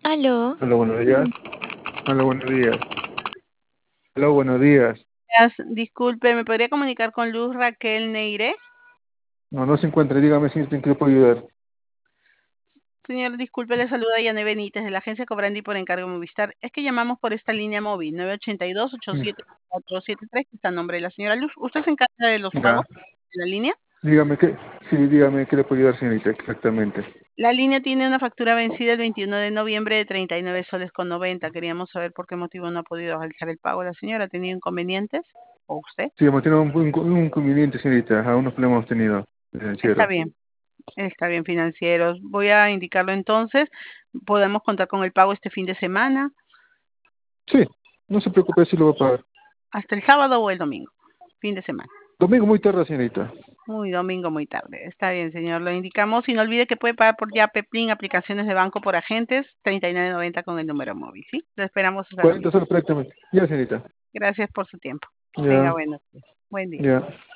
Aló, Hola, buenos días. Hola, buenos días. Hola, buenos días. Disculpe, ¿me podría comunicar con Luz Raquel Neire? No, no se encuentra. Dígame si ¿en qué le puedo ayudar? Señor, disculpe, le saluda Yané Benítez de la agencia Cobrandi por encargo Movistar. Es que llamamos por esta línea móvil, Mm, 982-87473, que está a nombre de la señora Luz. ¿Usted se encarga de los Ya. pagos de la línea? Dígame qué. Sí, dígame qué le puedo ayudar, señorita, exactamente. La línea tiene una factura vencida el 21 de noviembre de 39 soles con 90. Queríamos saber por qué motivo no ha podido realizar el pago. ¿La señora ha tenido inconvenientes? ¿O usted? Sí, hemos tenido un inconveniente, señorita. Aún unos problemas hemos tenido Está financieros. bien. Está bien, financieros. Voy a indicarlo entonces. Podemos contar con el pago este fin de semana, Sí, no se preocupe si lo va a pagar. hasta el sábado o el domingo. Fin de semana. Domingo muy tarde, señorita. Muy domingo, muy tarde. Está bien, señor. Lo indicamos. Y no olvide que puede pagar por Yape, Plin, aplicaciones de banco por agentes, 39.90 con el número móvil. ¿Sí? Lo esperamos hasta 40 domingo. soles prácticamente. Ya, señorita. Gracias por su tiempo. Tenga Ya, buenos días. Buen día. ya.